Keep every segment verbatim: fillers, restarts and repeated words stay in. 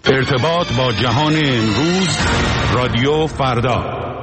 ارتباط با جهان امروز، رادیو فردا.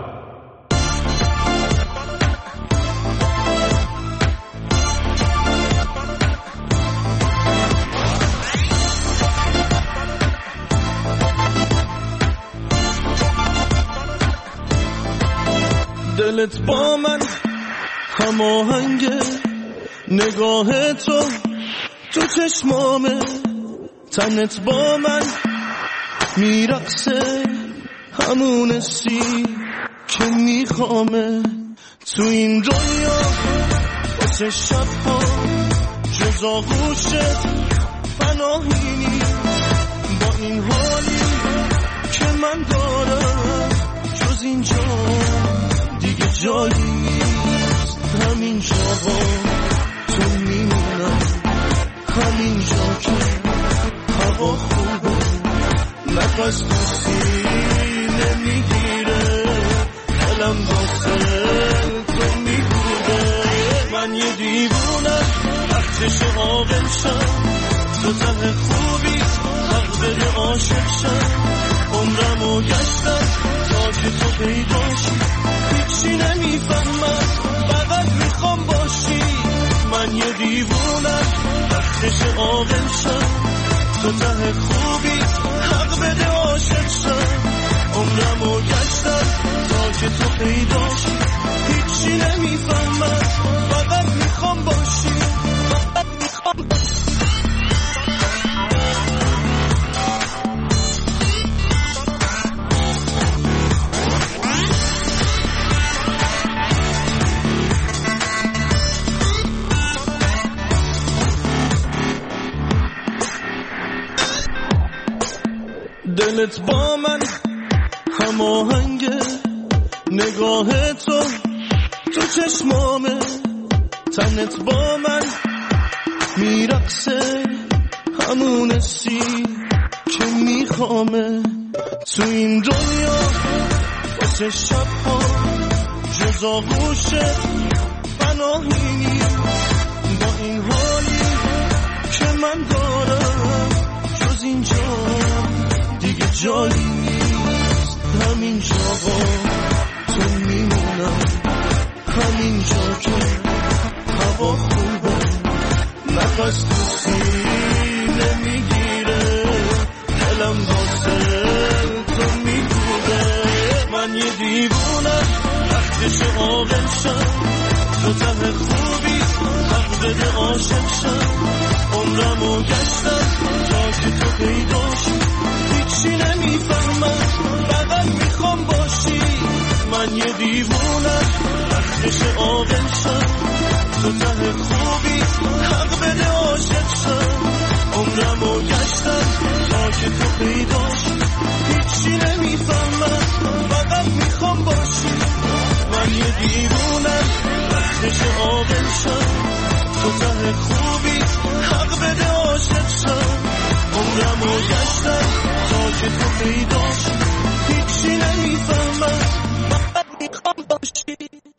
دلت با من هماهنگه، نگاه تو تو چشمامه، تنت با من میرقصه، همون سی که میخوامه. تو این دنیا واسه شبها جز آغوشت پناهی نیست، با این حالی که من دارم جز اینجا دیگه جایی نیست. همینجا با تو میمونم، همینجا که هوا خوبه، نفس تو سینه میگیره، دلم واسه تو میگوده. من یه دیوونم وقتش عاقل شم، تو ته خوبی حق بده عاشق شم. عمرمو گشتم تا که تو پیداشی، هیچی نمیفهمم فقط میخوام باشی. من یه دیوونم وقتش عاقل شم، تو ته خوبی حق بده عاشق شم. عمرمو گشتم تا که تو پیداشی، هیچی نمیفهمم فقط میخوام باشی، فقط میخوام باشی. دلت با من هماهنگه، نگاه تو تو چشمامه، تنت با من میرقصه، همون سی که میخوامه. تو این دنیا واسه شبها جز آغوشت پناهی نیست، با این حالی که من دارم جز اینجا دیگه جایی نیست. همینجا با تو میمونم، همینجا که هوا خوبه، نفس تو سینه میگیره، دلم واسه تو میگوده. من یه دیوونم وقتش عاقل شم، تو ته خوبی حق بده عاشق شم. عمرمو گشتم تا که تو پیداشی، هیچی نمیفهمم فقط میخوام باشی. من یه دیوونم وقتش عاقل شم، تو ته خوبی حق بده عاشق شم. عمرمو گشتم تا که تو پیداشی، هیچی نمیفهمم فقط میخوام باشی. من یه دیوونم وقتش عاقل شم، تو ته خوبی حق بده عاشق شم. عمرمو گشتم تا که تو پیداشی، هیچی نمیفهمم فقط میخوام باشی.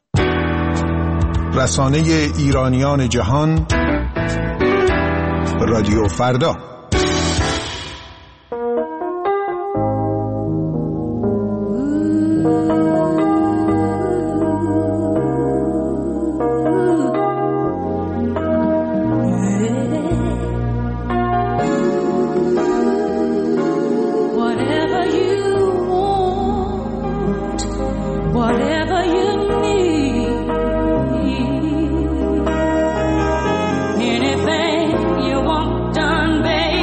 رسانه ایرانیان جهان، رادیو فردا. Anything you want done, baby.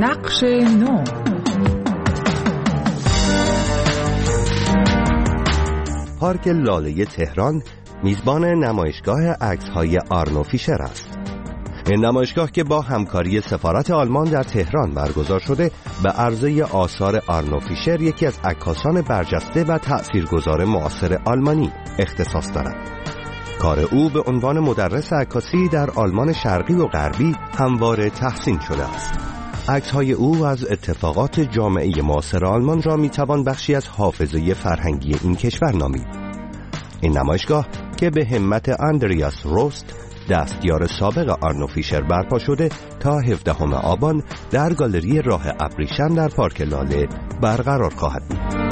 نقش نو. پارک لاله تهران میزبان نمایشگاه عکس‌های آرنو فیشر است. این نمایشگاه که با همکاری سفارت آلمان در تهران برگزار شده به عرضه آثار آرنو فیشر، یکی از عکاسان برجسته و تأثیرگذار معاصر آلمانی اختصاص دارد. کار او به عنوان مدرس عکاسی در آلمان شرقی و غربی همواره تحسین شده است. عکس‌های او از اتفاقات جامعه معاصر آلمان را میتوان بخشی از حافظه فرهنگی این کشور نامید. این نمایشگاه که به همت اندریاس روست، دستیار سابق آرنو فیشر برپا شده، تا هفدهم آبان در گالری راه ابریشم در پارک لاله برقرار خواهد بود.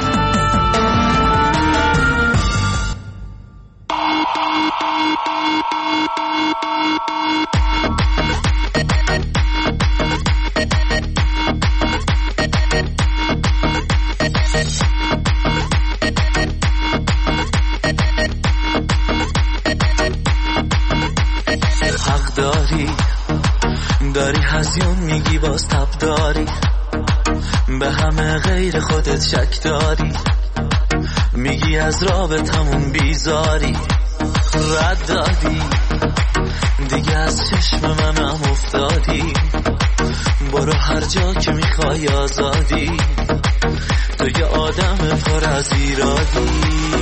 داری هزیون میگی باز تب داری، به همه غیر خودت شک داری، میگی از رابطمون بیزاری، رد دادی دیگه از چشم منم افتادی، برو هر جا که میخوای آزادی، تو یه آدم پر از ایرادی.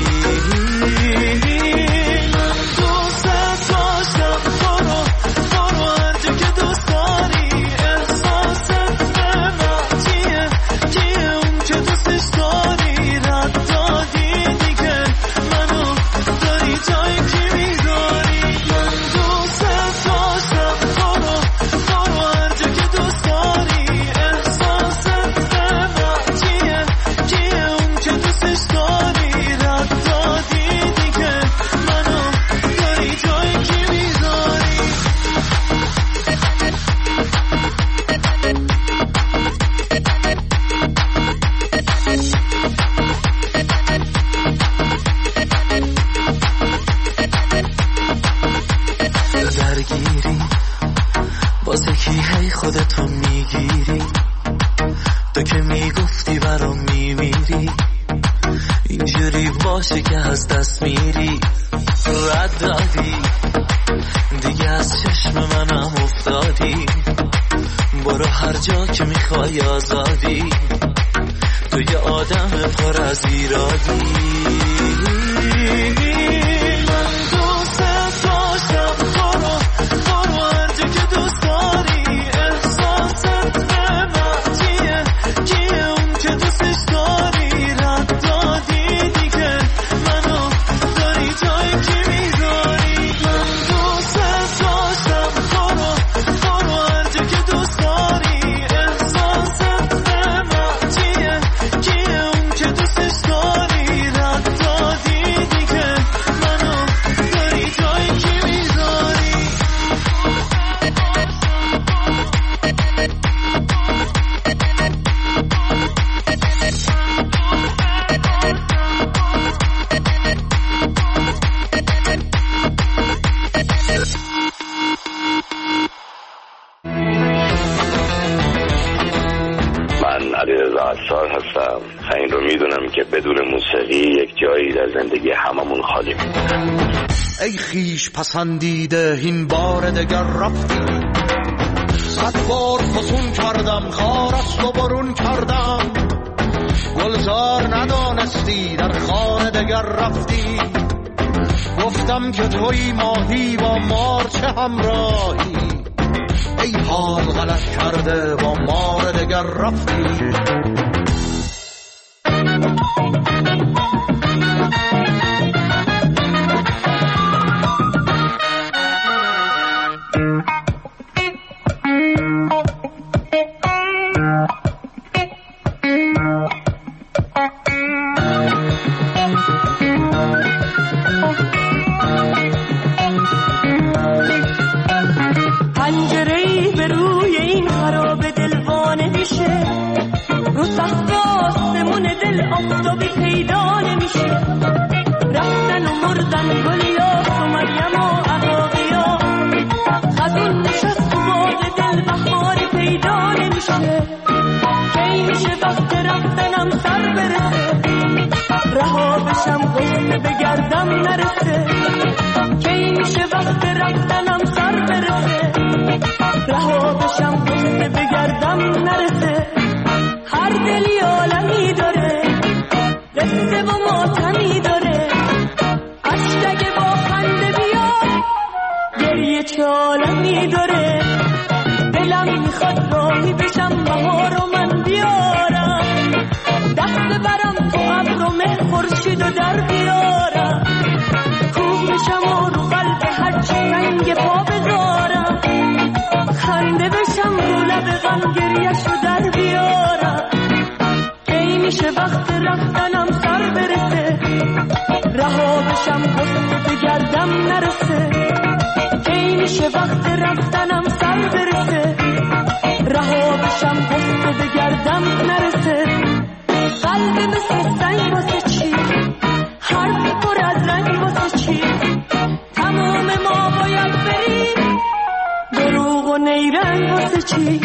خودتو میگیری، تو که میگفتی برام میمیری، اینجوری باشه که از دست میری، رد دادی دیگه از چشم منم افتادی، برو هر جا که میخوای آزادی، تو یه آدم پر از ایرادی. هستم. این رو میدونم که بدون موسیقی یک جایی در زندگی هممون خالی میمونه. ای خیش پسندیده این بار دگر رفتی، صد بار فسون کردم خار از تو برون کردم، گلزار ندانستی در خانه دگر رفتی، گفتم که توی ماهی با مار چه همراهی، ای حال غلط کرده با مار دگر رفتی. رفتنم سر برسه، رها بشم قصه بگردم نرسه. کی میشه وقت رفتنم سر برسه، رها بشم قصه بگردم نرسه. هر دلی عالمی داره، قصه و ماتمی داره. عشق اگه با خنده بیاد، گریه چه عالمی داره. دلم میخواد راهی بشم بهار و من بیارم، دست برم تو ابر و مه خورشید و در بیارم. کوه میشم و رو قلب هرچی رنگ پا بذارم، خنده بشم رو لب غم گریه‌شو در بیارم. کی میشه وقت رفتنم سر برسه، رها بشم قصه بگردم نرسه. کی میشه وقت رفتنم سر برسه، رها بشم قصه بگردم نرسه. قلب مثل سنگ واسه چی، حرف پر از رنگ واسه چی. تمام ما باید بریم، دروغ و نیرنگ واسه چی.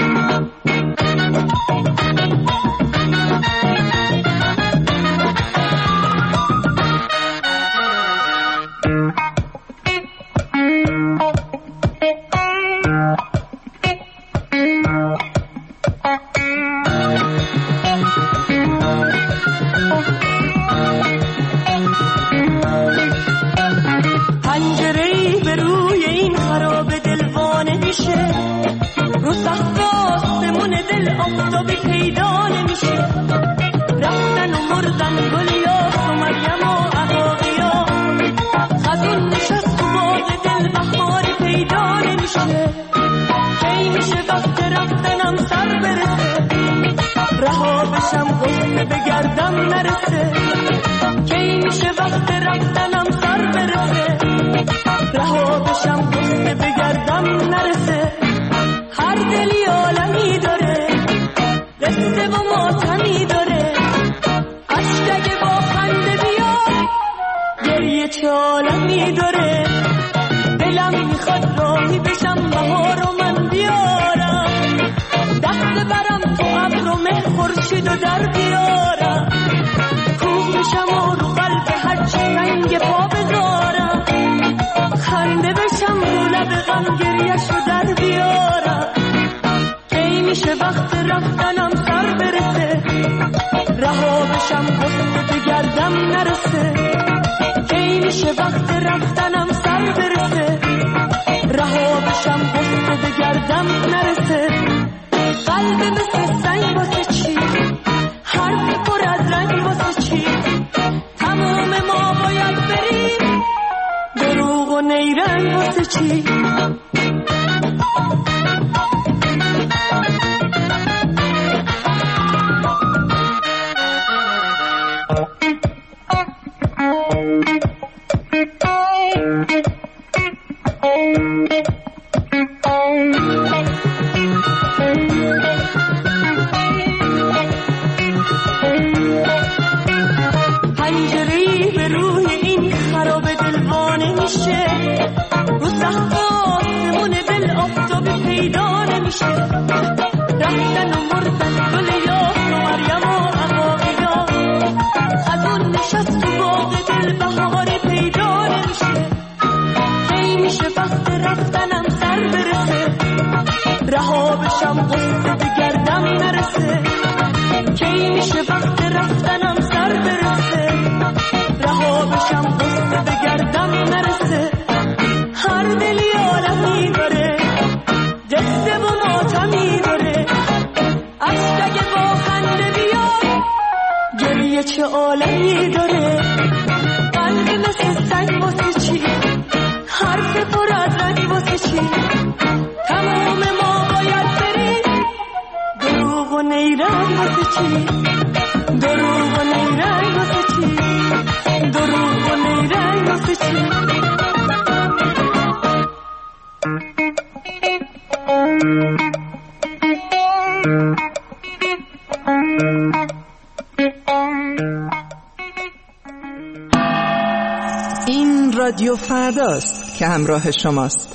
این رادیو فرداست که همراه شماست.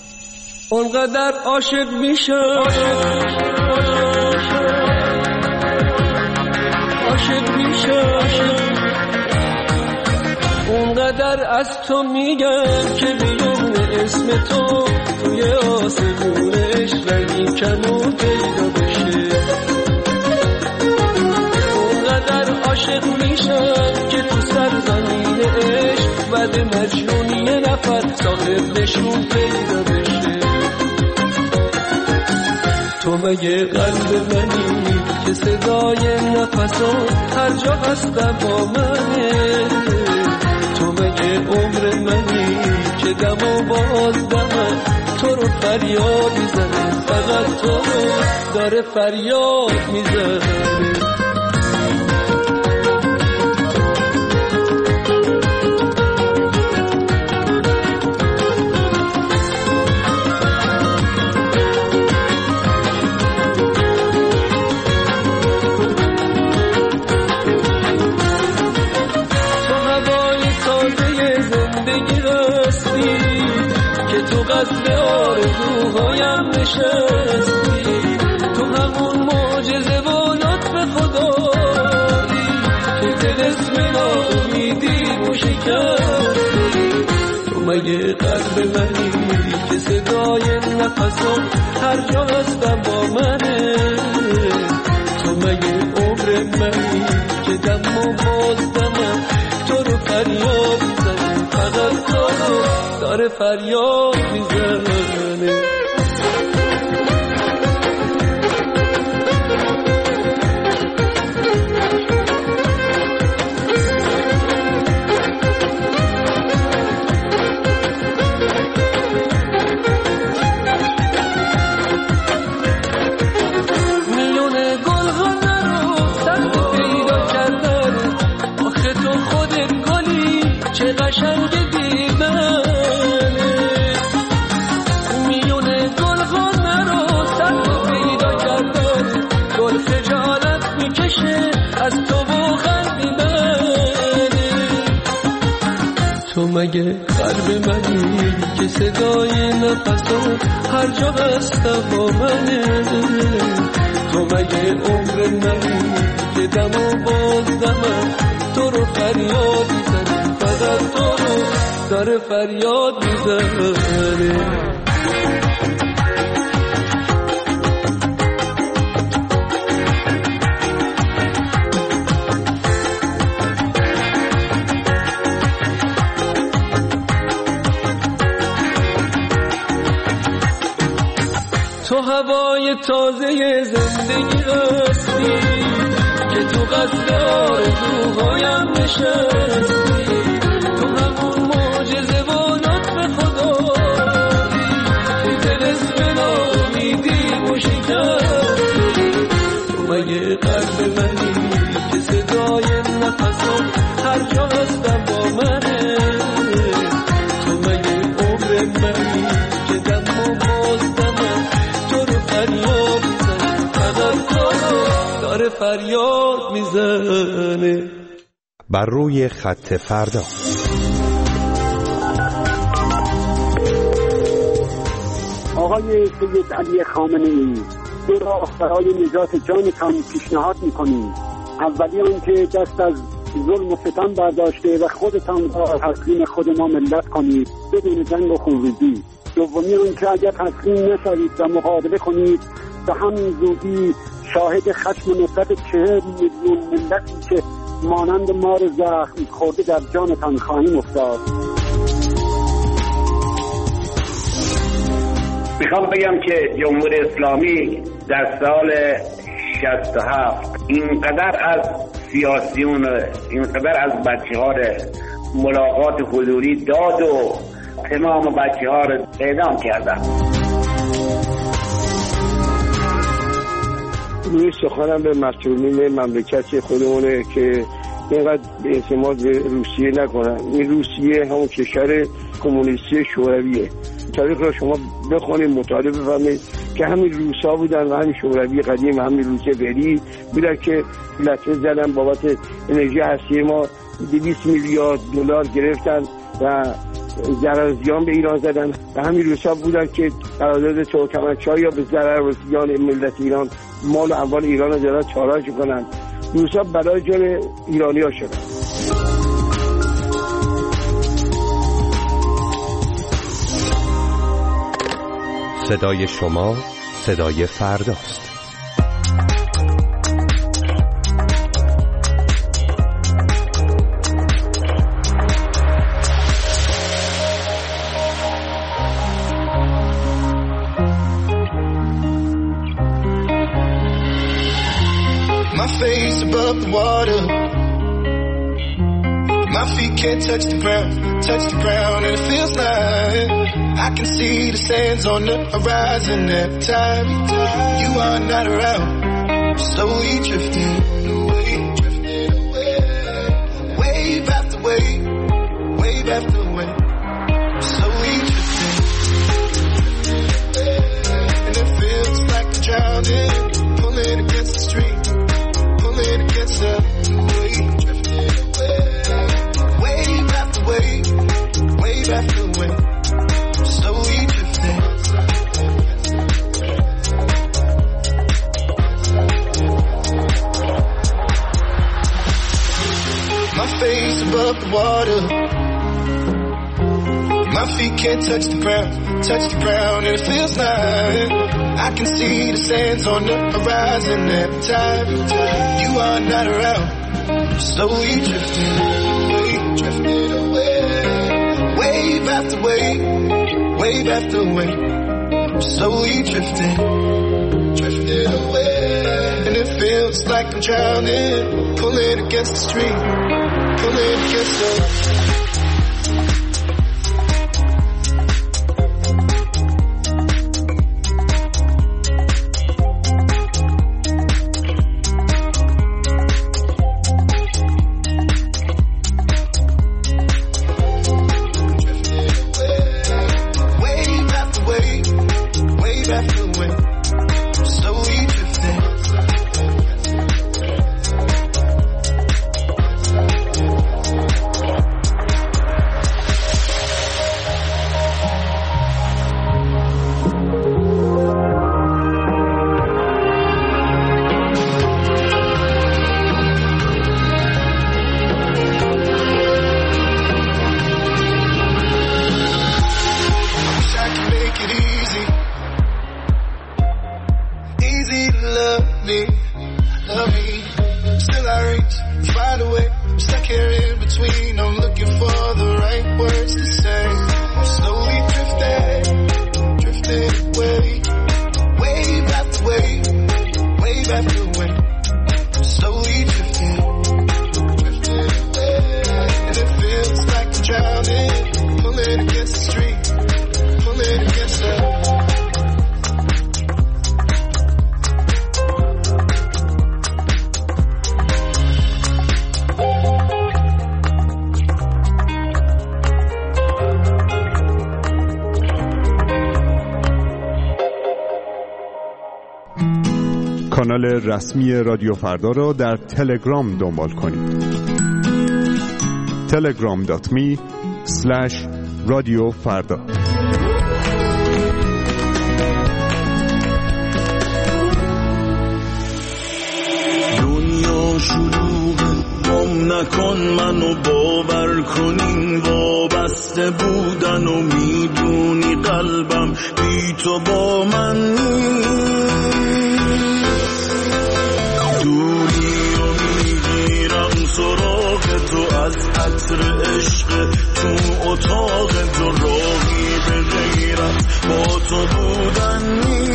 اونقدر عاشق میشم عاشق میشم، اونقدر از تو میگم که بیون اسم تو توی آسمون عشق رنگین کمون پیدا بشه. اونقدر عاشق میشم که تو سرزمین عشق بعد مجنون یه نفر صاحب نشون پیدا بشه. تو مگه قلب منی که صدای نفسات هر جا هستم با منه؟ تو مگه عمر منی که دم و باز دمم تو رو فریاد میزنه، فقط تو رو داره فریاد میزنه. قصر آرزوهایم نشستی، تو همون معجزه و لطف خدایی که طلسم ناامیدی و شکستی. تو مگه قلب منی که صدای نفسم هر جا هستم با منه؟ تو مگه عمر منی که دم و باز دمم تو رو فریاد میزنه، فقط تو رو داره فریاد میزنه. میونه گل‌ها رو سخت پیدا کردن، آخه تو خودت گلی چه قشنگ دیدن. از تو و خندیدن، تو مگه قلب منی که صدای نفسم هر جا هستم با منه؟ تو مگه عمر منی که دم و باز دمم تو رو فریاد میزنه، فقط تو رو داره فریاد میزنه. تو هوای تازه زندگی هستی که تو قصد آرزوهایم نشستی، تو همون معجزه و لطف خدایی که طلسم ناامیدی و شکستی. تو مگه قلب منی که صدای نفسم هر جا هستم با منه؟ تو مگه عمر منی که دم و باز دمم فریاد میزنه، فقط تو داره فریاد میزنه. بر روی خط فردا. آقای سید علی خامنه‌ای، دو راه برای نجات جانتان پیشنهاد میکنیم. اولی آن که دست از ظلم و ستم برداشته و خودتان را تسلیم خود ما ملت کنید بدون جنگ و خونریزی. دومی اون که اگر تسلیم نشوید و مقابله کنید به همین زودی شاهد خشم و نفرت چهل میلیون ملتی که مانند مار زخم خورده در جانتان خواهیم افتاد. میخوام بگم که جمهوری اسلامی در سال شصت و هفت اینقدر از سیاسیون، اینقدر از بچه‌ها ملاقات حضوری داد و تمام بچه‌ها رو اعدام کردن. روی سخنم به مسئولین مملکت خودمونه که اینقدر اعتماد به روسیه نکنن. این روسیه همون کشور کمونیستی شورویه. تاریخ را شما بخونید، مطالعه بفهمید که همین روسا بودن و همین شوروی قدیم، همین روسیه بری بودن که لطمه زدن بابت انرژی هستی ما دویست میلیارد دلار گرفتن و ضرر زیان به ایران زدن و همین روسا بودن که قرارداد ترکمنچای یا به ضرر و زیان ملت ایران مال و اموال ایران رو دارن چاراج کنن روسا برای جان ایرانی ها شدن. صدای شما صدای فرداست. My face above the water, my feet can't touch the ground, touch the ground, and it feels like I can see the sands on the horizon every time you are not around. Slowly drifting away, drifting away, wave after wave, wave after wave. Slowly drifting, and it feels like I'm drowning, pulling against the stream, pulling against the wave, drifting away, wave after wave, wave after wave. Slowly drifting. My face above the water, my feet can't touch the ground, touch the ground, and it feels like I can see the sands on the horizon every time you are not around. Slowly drifting away, drifting away, wave after wave, wave after wave. Slowly drifting, drifting away, and it feels like I'm drowning, pulling against the stream, pulling against the. کانال رسمی رادیو فردا را در تلگرام دنبال کنید. تلگرام دات می اسلش رادیو فردا. دنیا شلوغه، گم نکن منو، باور کنین وابسته بودن و میدونی قلبم بی تو با من دوری و میگیرم سراغ تو از عطر عشق تو اتاق تو، راهی به غیرت با تو بودن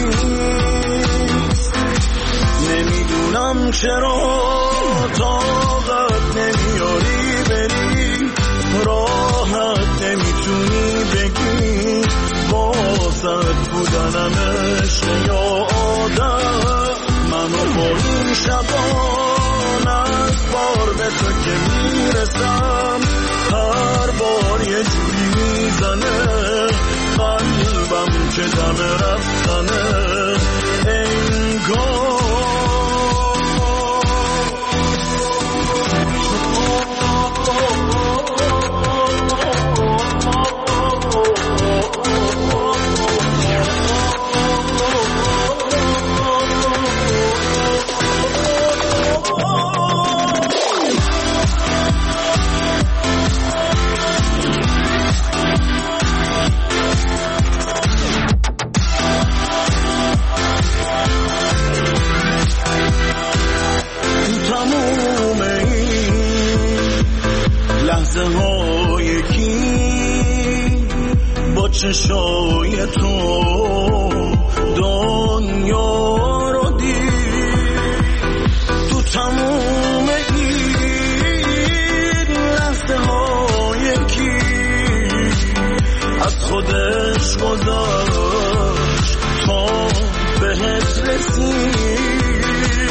نیست. نمیدونم چرا طاقت نمیاری بری، راحت نمیتونی بگی واسط بودنم عشق یا آدم. منو با این شبان از بار به تو که میرسم، هر بار یه جوری میزنه قلبم که دم رفتنه انگار. Oh چشای تو دنیا رو دید. تو تموم این لحظه های یکی از خودش گذاشت تا بهت رسید.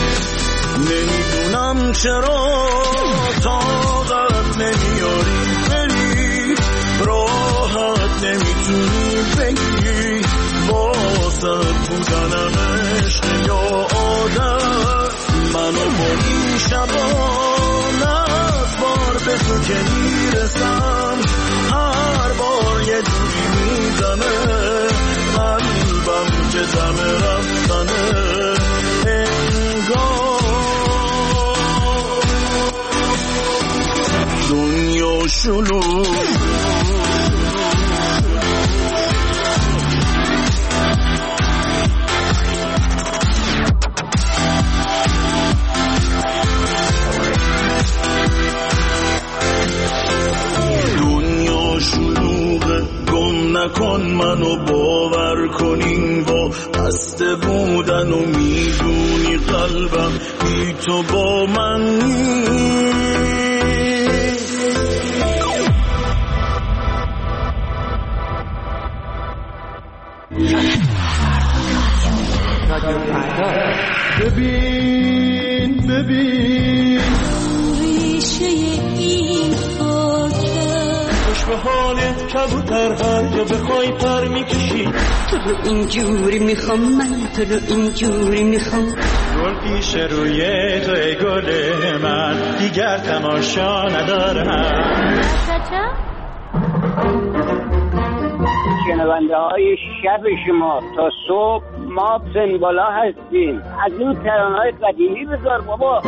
نمیدونم چرا طاقت نمیاری بری، راحت نمیتونی بگی واسه بودنم عشق یا عادت. منو با این شبان از بار به تو که میرسم هر بار یه جوری میزنه قلبم که دم رفتنه. انگار دنیا شلوغ نکن منو باور کنین با بسته بودن و میدونی قلبم بی تو با من ببین ببین ریشه این خوش به حالت کبوتر هر جا بخوای پر میکشی. تو رو اینجوری میخوام من، تو رو اینجوری میخوام. گل پیش روی تو ای گل من دیگر تماشا ندارم. شنونده های شب شما تا صبح ما سنبالا هستیم. از این ترانه های قدیمی بذار بابا.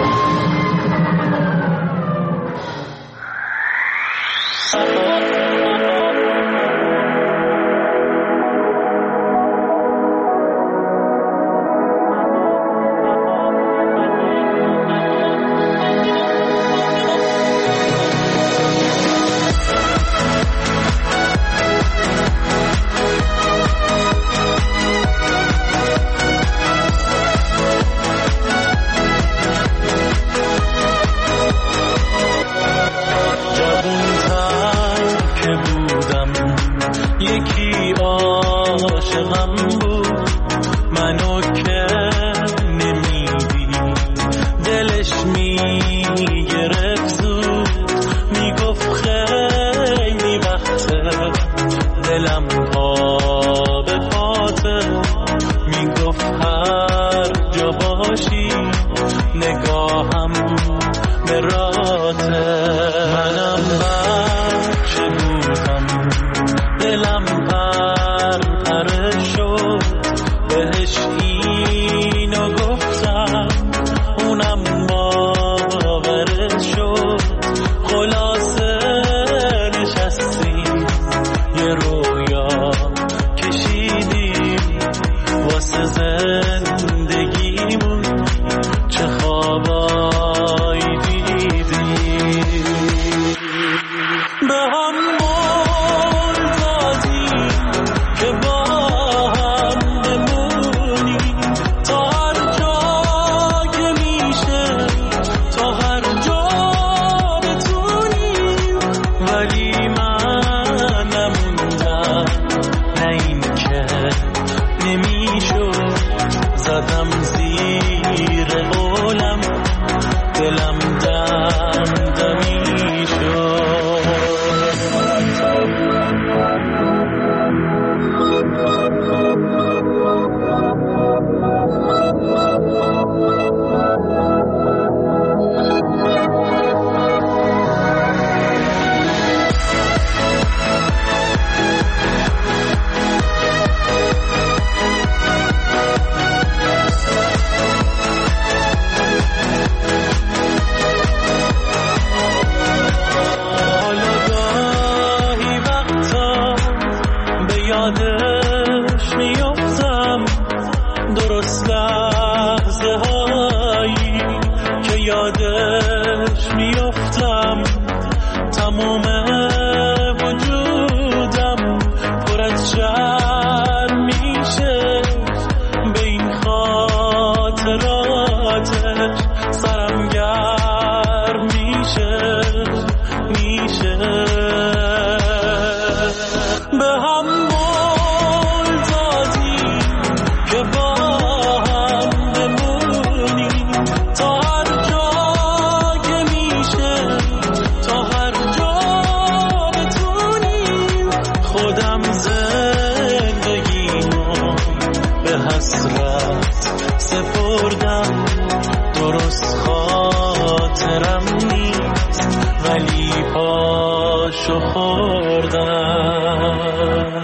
حسرت سپردم، درست خاطرم نیست ولی پاشو خوردم.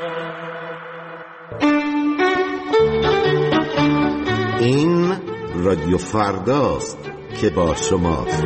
این رادیو فرداست که با شماست.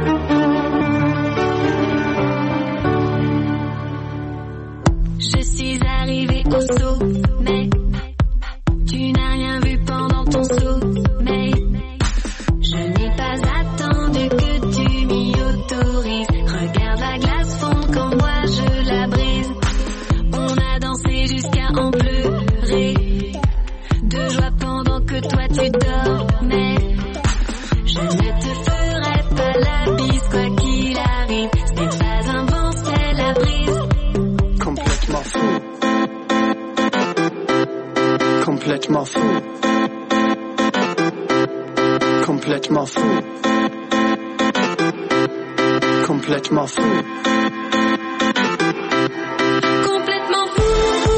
Je suis arrivée au sommet. Tu n'as rien vu pendant ton sommeil. Je n'ai pas attendu que tu m'y autorises. Regarde la glace fondre quand moi je la brise. On a dansé jusqu'à en pleurer de joie pendant que toi tu dormais. Je ne te ferai pas la bise quoi qu'il arrive. Ce n'est pas un vent, c'est la brise. Complètement fou. Complètement fou. Complètement fou. Complètement fou. Complètement fou.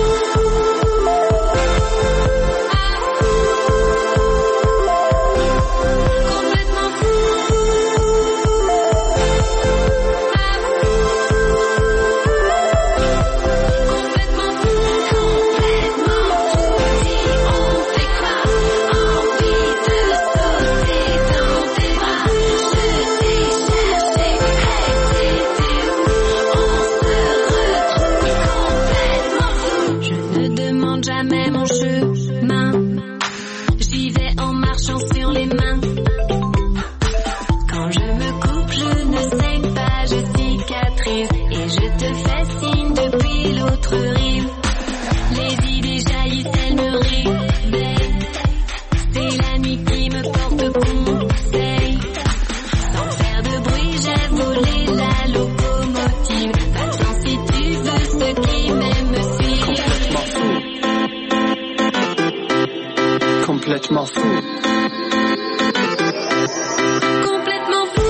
Complètement fou. Complètement fou.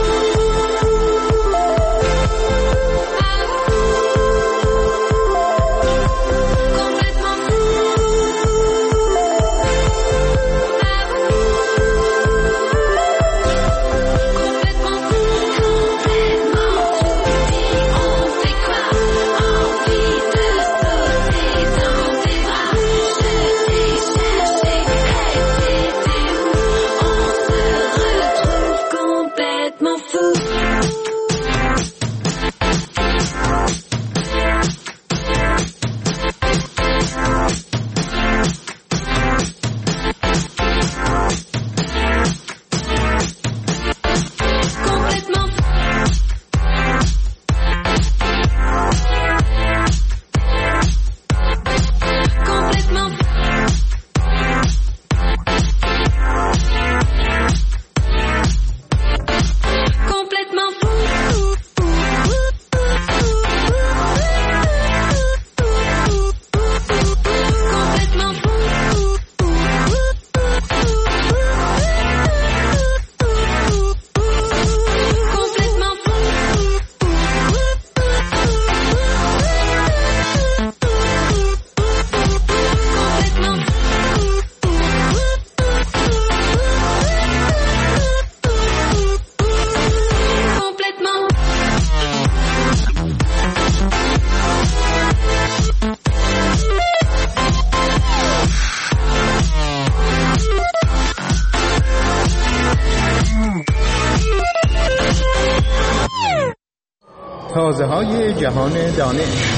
تازه های جهان دانش.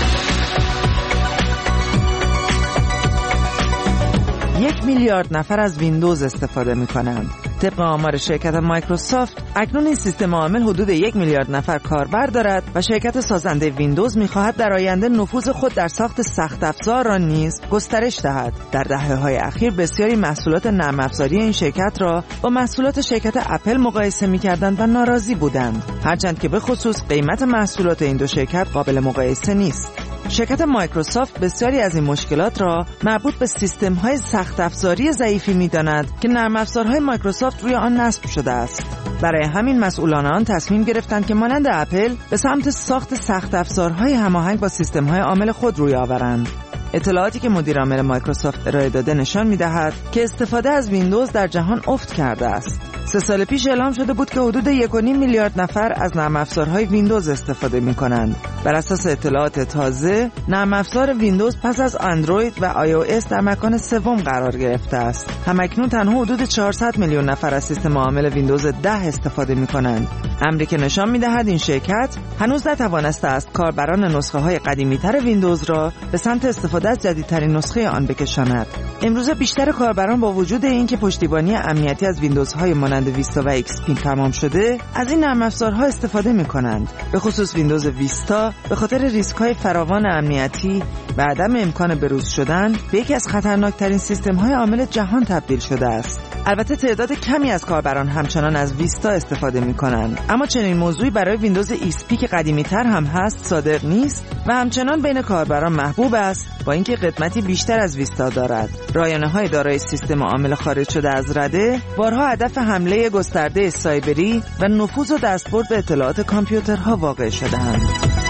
یک میلیارد نفر از ویندوز استفاده می کنند. طبق آمار شرکت مایکروسافت اکنون این سیستم عامل حدود یک میلیارد نفر کاربر دارد و شرکت سازنده ویندوز می‌خواهد در آینده نفوذ خود در ساخت سخت افزار را نیز گسترش دهد. در دهه‌های اخیر بسیاری محصولات نرم افزاری این شرکت را با محصولات شرکت اپل مقایسه می‌کردند و ناراضی بودند، هرچند که به خصوص قیمت محصولات این دو شرکت قابل مقایسه نیست. شرکت مایکروسافت بسیاری از این مشکلات را مربوط به سیستم‌های سخت افزاری ضعیفی می‌داند که نرم افزارهای مایکروسافت روی آن نصب شده است. برای همین مسئولان آن تصمیم گرفتند که مانند اپل به سمت ساخت سخت افزارهای هماهنگ با سیستم‌های عامل خود روی آورند. اطلاعاتی که مدیر عامل مایکروسافت ارائه داده نشان می‌دهد که استفاده از ویندوز در جهان افت کرده است. سه سال پیش اعلام شده بود که حدود یک و نیم میلیارد نفر از نرم افزارهای ویندوز استفاده می‌کنند. بر اساس اطلاعات تازه، نرم افزار ویندوز پس از اندروید و آی او اس در مکان سوم قرار گرفته است. همکنون تنها حدود چهارصد میلیون نفر از سیستم عامل ویندوز ده استفاده می‌کنند. امری که نشان می‌دهد این شرکت هنوز نتوانسته است کاربران نسخه‌های قدیمی‌تر ویندوز را به سمت استفاده از جدیدترین نسخه آن بکشاند. امروز بیشتر کاربران با وجود اینکه پشتیبانی امنیتی از ویندوزهای مانند ویستا و ایکس پی تمام شده، از این نرم افزارها استفاده می‌کنند. به خصوص ویندوز ویستا به خاطر ریسک‌های فراوان امنیتی و عدم امکان بروز شدن به یکی از خطرناکترین سیستم‌های عامل جهان تبدیل شده است. البته تعداد کمی از کاربران همچنان از ویستا استفاده می‌کنند، اما چنین موضوعی برای ویندوز ایکس پی که قدیمی‌تر هم هست صادق نیست و همچنان بین کاربران محبوب است، با اینکه قدمتی بیشتر از ویستا دارد. رایانه‌های دارای سیستم عامل خارج شده از رده بارها هدف حمله گسترده سایبری و نفوذ و دستبرد به اطلاعات کامپیوترها واقع شده‌اند.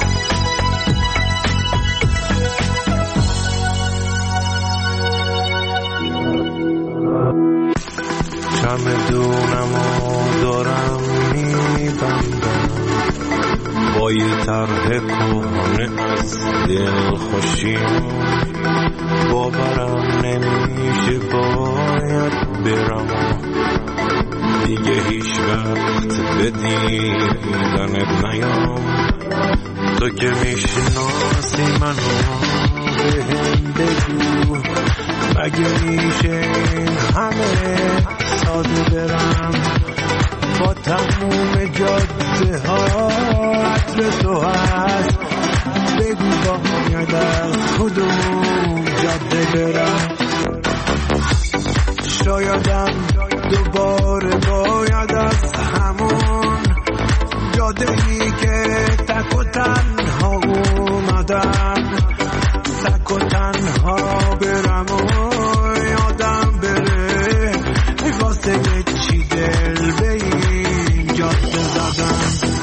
چمدونمو دارم میبندم با یه طرح کهنه از دل خوشیم، باورم نمیشه باید برم دیگه هیچ وقت به دیدنت نیام. تو که میشناسی منو بهم بگو، مگه میشه همه ساده برم با تموم جاده ها عطر تو هست، بگو باید از کدوم جاده برم. شایدم دوباره باید از همون جاده‌ای که تک و تنها اومدم تک و تنها برم و یادم بره واسه چی دل به این جاده زدم.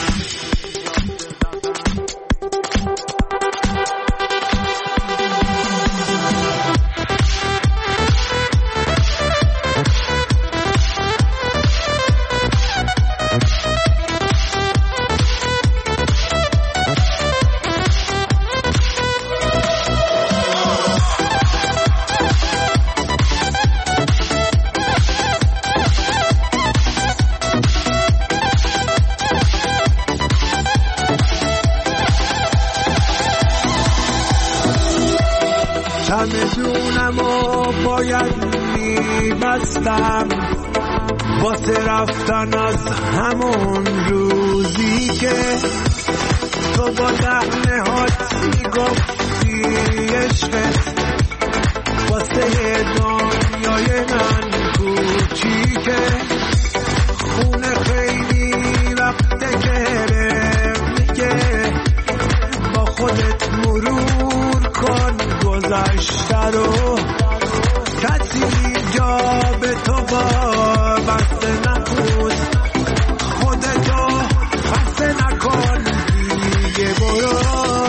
چمدونم و باید میبستم واسه رفتن از همون روزی که تو با دهنه هات میگفتی عشقت واسه دنیای من کوچیکه. خونه خیلی وقته که میگه با خودت مرور کن گذشته رو، کسی جا به تو وابسته نکن، خودتو خسته نکن دیگه برو.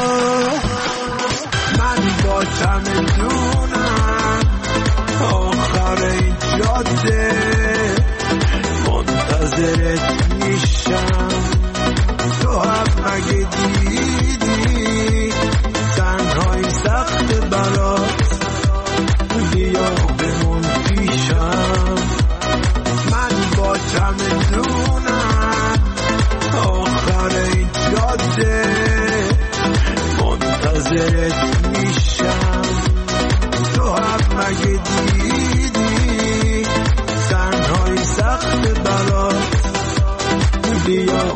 من با چمدونم آخر این جاده منتظرت میشم، تو هم مگه دیدی تنهایی سخت برات، بیا بمون پیشم. من با چمدونم آخر این جاده منتظرت میشم، تو هم مگه دیدی تنهایی سخت برات، بیا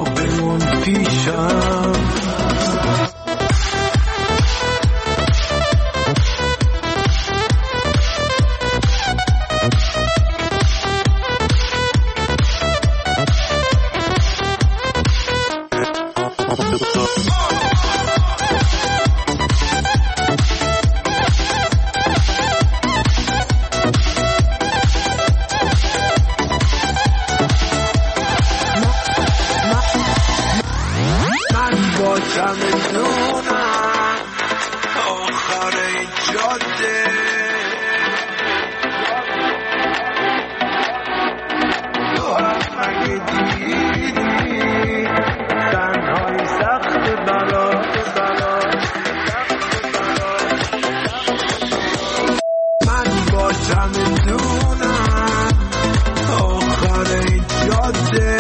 چمدونم آخر این جاده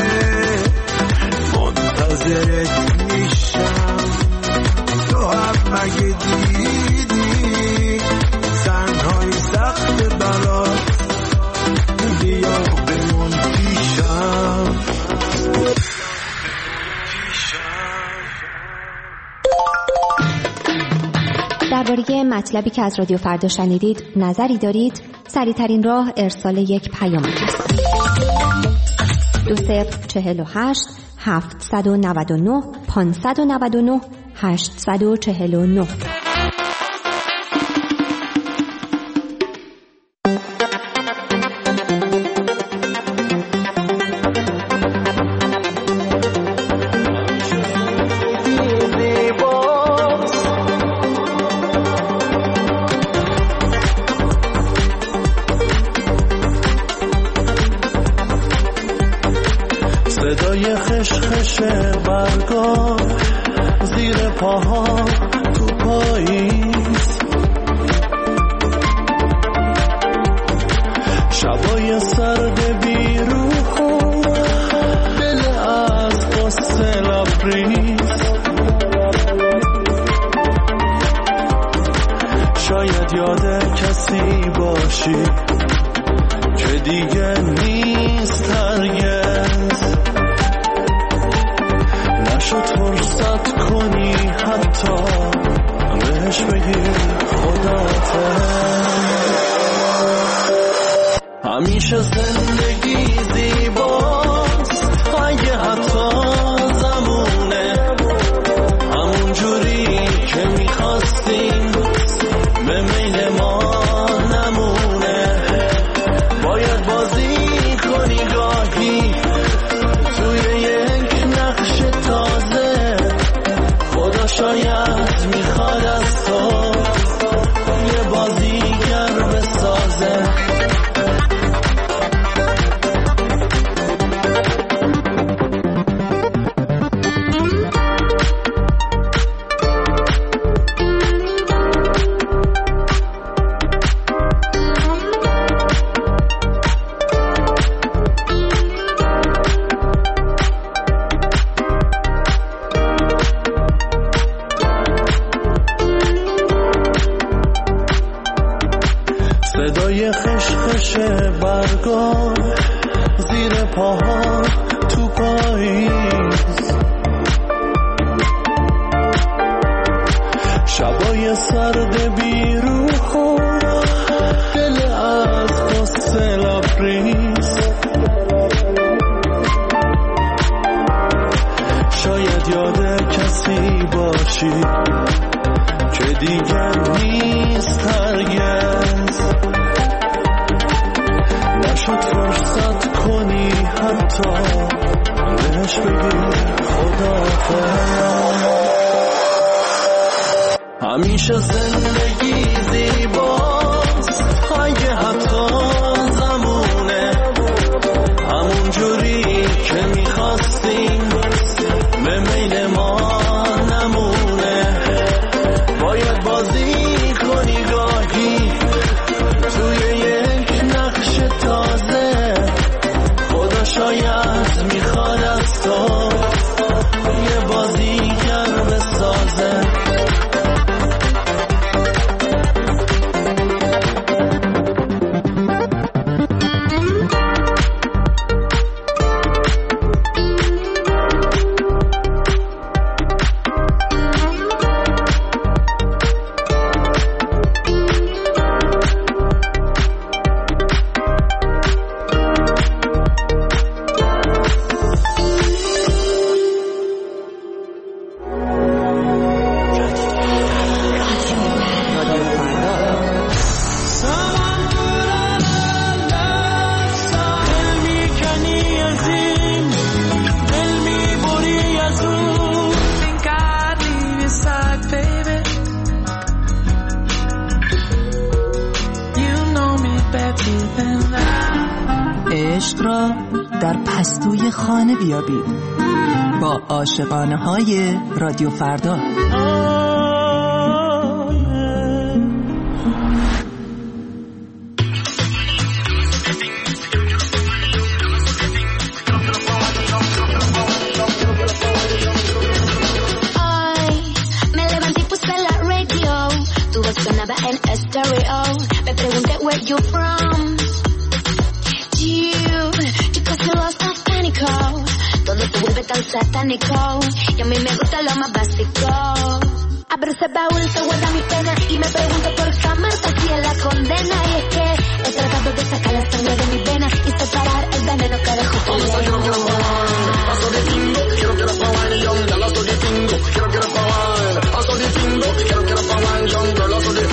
منتظرت میشم تو هم مگه دیدی سنهای سخت برات بیا بمون پیشم درباره مطلبی که از رادیو فردا شنیدید نظری دارید؟ سریع‌ترین راه ارسال یک پیام است. دو صفر چهل و هشت هفتصد و نود و نه پانصد و نود و نه هشتصد و چهل و نه. صدای خشخش برگا زیر پاها تو پاییز، شبای سرد بیروح و دل از قصه لبریز، شاید یاد کسی باشی که دیگه نیست هرگز، نشد فرصت کنی حتی بهش بگی خداحافظ. همیشه زندگی زیباست اگه حتی زمونه همون جوری که میخواستیم به میل ما نمونه، باید بازی کنی گاهی توی یک نقش تازه، خدا شاید میخواد از تو یه بازیگر بسازه. صدای خشخش برگا زیر پاها تو پاییز، شبای سرد بیروح و دل از قصه لبریز، شاید یاد کسی باشی که دیگه نیست هرگز، نشد فرصت کنی حتی بهش بگی خداحافظ. همیشه زندگی زیباست اگه حتی زمونه همون جوری که میخواستیم به میل ما نمونه، باید بازی کنی گاهی توی یک نقش تازه، خدا شاید میخواد از تو یه بازیگر بسازه. عشق را در پستوی خانه بیابید با عاشقانه های رادیو فردا. you from? You, you cause me lost of pánico. Todo te vuelve tan satánico y a mí me gusta lo más básico. Abro ese baúl, te guarda mi pena y me pregunto por qué amarte así es la condena. Y es que he tratado de sacar la sangre de mi vena y separar el veneno que dejó tu lengua. Paso de tingo, quiero que la pawan young, ya la soy de tingo, quiero que la pawan. Paso de tingo, quiero que la pawan young, ya la soy de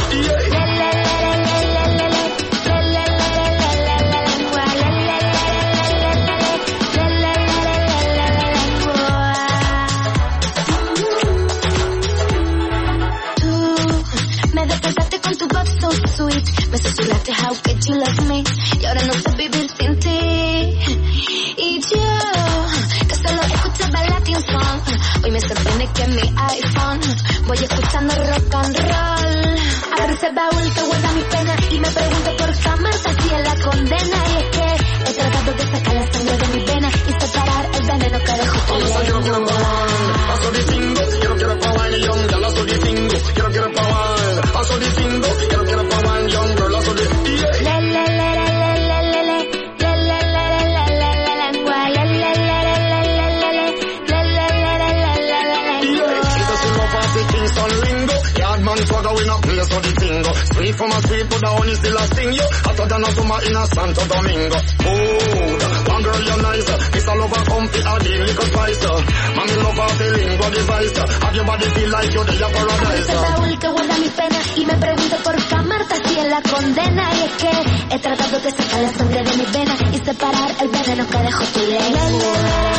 me susurraste how could you love me y ahora no sé vivir sin ti. Y yo que solo escuchaba Latin song, hoy me sorprende que en mi iPhone voy escuchando rock and roll. Abro ese baúl que guarda mi pena y me pregunto por qué amarte así es la condena. Y es que he tratado de sacar la sangre de mi vena y separar el veneno que dejó tu lengua. Paso de tingo, quiero que la pawan young, ya la soy de tingo, quiero que la pawan. Paso de tingo, quiero que la pawan young, girl, la soy de le le le le le le le le le le le le le lengua le le le le le le le le le le le lengua. She's a single party Kingston lingo, yard man swagger we not play so the tingo. Sweet from a sweet but the honey still a sting you, hotter than a summer in a Santo Domingo. Mood, one girl you're nice, it's all over comfy or the liquor spice. Mommy love her the lingua device, have your body feel like you're the paradise. Ese baúl que guarda mi pena y me pregunto por qué amarte así es la condena. Y es que he tratado de sacar la sangre de mi vena y separar el veneno que dejó tu lengua.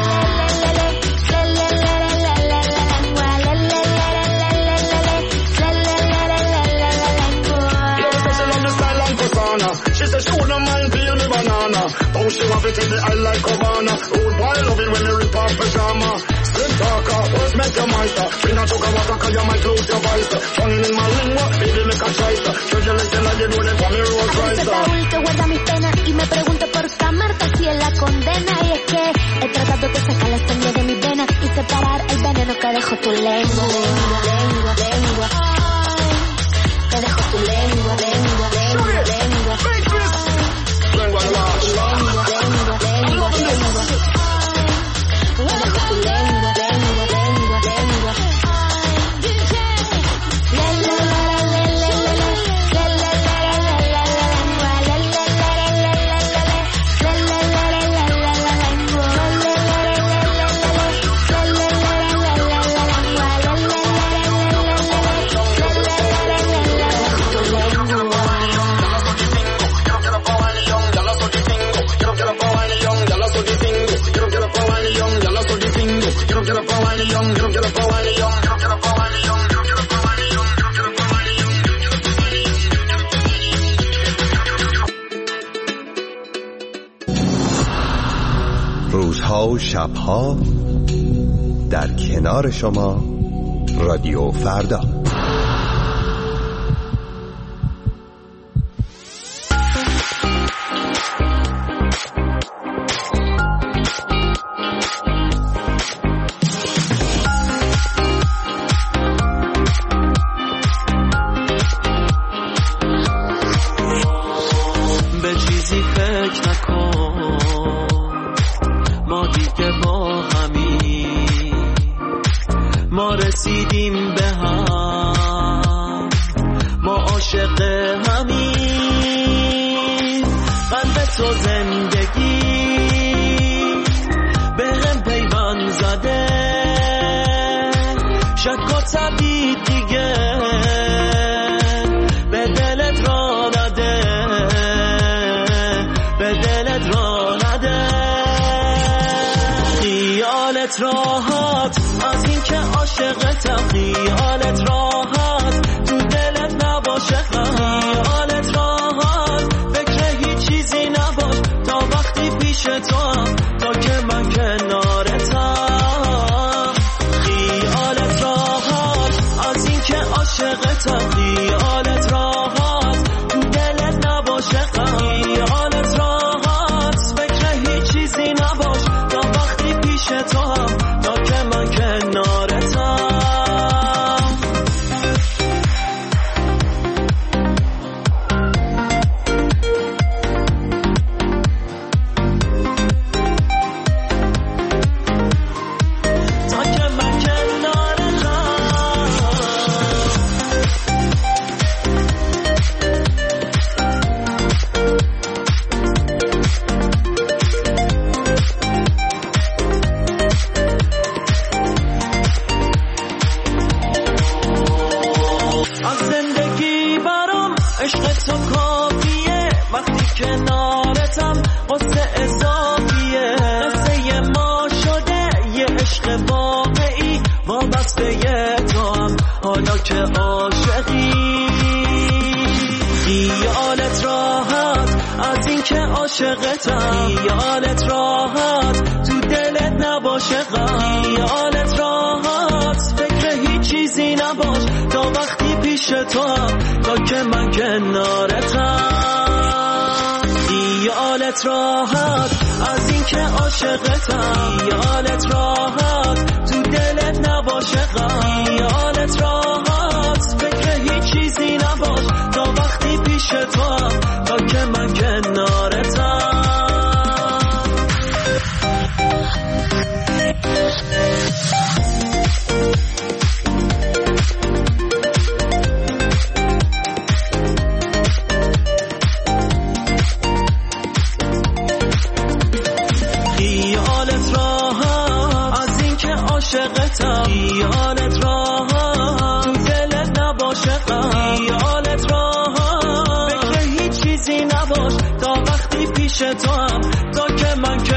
She said she wouldn't mind peel me banana. Oh, she want to take the eye like Havana. Old boy love it when you rip off pajama. Slim talker, what's make your master? Bring a choker water cause you might close your vice. Tongue in my lingua, baby make a choice. Show you like you like you do it for me road rice. Baúl que guarda mi pena y me pregunto por qué amarte así es la condena. Y es que he tratado de sacar la sangre de mi vena y separar el veneno que dejó tu lengua. Lengua, lengua, que dejó tu lengua, lengua, lengua, lengua. Lengua, lengua, lengua, lengua, lengua, lengua. Que dejó tu lengua, lengua, lengua, lengua. روزها و شبها در کنار شما رادیو فردا. به چیزی فکر نکن، ما دیگه با همی، ما رسیدیم به هم، ما عاشق همیم. قلب تو زندگی به هم پیوند زده، شک و تردید دیگه به دلت را نده، به دلت را نده. خیالت راحت از این که عاشقتم، خیالت راحت تو دلت نباشه، خیالت راحت فکر هیچ چیزی نباش تا وقتی پیش تو هم، تا که من کنارتم. خیالت راحت از این که عاشقتم، خیالت راحت تو دلت نباشه، خیالت راحت فکر هیچ چیزی نباش تا وقتی پیش تو هم، تا که من کنارتم. کنارتم قصه اضافیه، قصه ما شده یه عشق واقعی وابسته تو هم حالا که عاشقی. خیالت راحت از این که عاشقتم، خیالت راحت تو دلت نباشه غم، خیالت راحت فکر هیچ چیزی نباش تا وقتی پیش تو هم تا که من کنارتم. خیالت راحت از این که عاشقتم، خیالت راحت تو دلت نباشه غم، خیالت راحت فکر هیچ چیزی نباش تا وقتی پیش تو هم تا که من کنارتم. خیالت راحت از این که عاشقتم، خیالت راحت تو دلت نباشه غم، خیالت راحت فکر هیچ چیزی نباش تا وقتی پیش تو هم تا که من